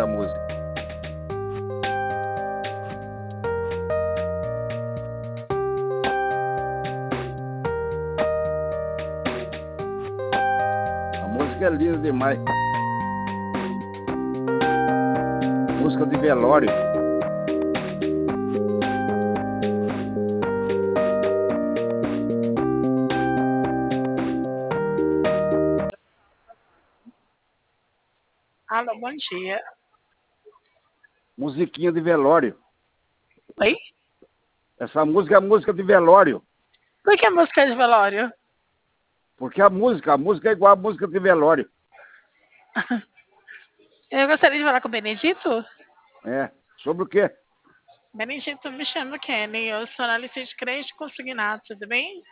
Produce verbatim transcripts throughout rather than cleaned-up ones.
essa música. A música é linda demais. Música de velório. Alô, bom dia. Musiquinha de velório. Oi? Essa música é música de velório. Por que a música é de velório? Porque a música, a música é igual a música de velório. Eu gostaria de falar com o Benedito. É. Sobre o quê? Benedito, me chamo Kenny. Eu sou analista de crédito consignado, tudo bem?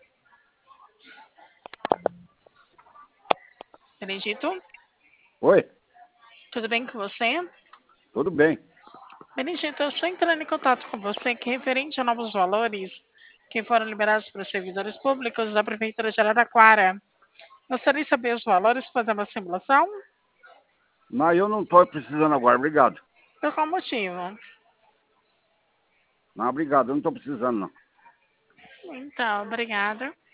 Benedito, Oi? tudo bem com você? Tudo bem. Benedito, eu estou entrando em contato com você que referente a novos valores que foram liberados para os servidores públicos da Prefeitura de Araraquara. Gostaria de saber os valores, fazer uma simulação? Mas eu não estou precisando agora, obrigado. Por qual motivo? Não, obrigado, eu não estou precisando, não. Então, obrigada.